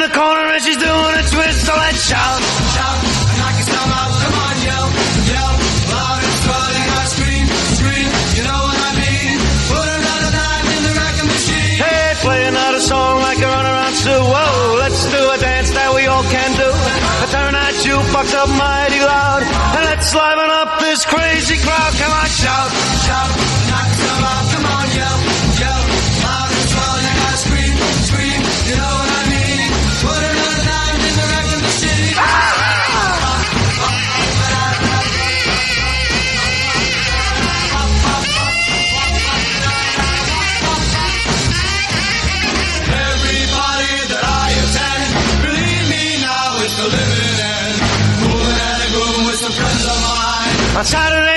the corner and she's doing a twist, so let's shout. Shout, and knock yourself out. Come on, yell, yell, loud and strong. You gotta scream, scream. You know what I mean? Put another dime in the wrecking machine. Hey, play another song like a runaround Sue. Whoa, let's do a dance that we all can do. Turn that jukebox up mighty loud, and let's liven up this crazy crowd. Come on, shout, shout, knock yourself out. Come on, yell, yell, loud and strong. You gotta scream, scream. You know what I mean? Put another dime in the wrecking machine. Everybody that I attend, believe me now, it's the living end. Moving at a groove with some friends of mine. on Saturday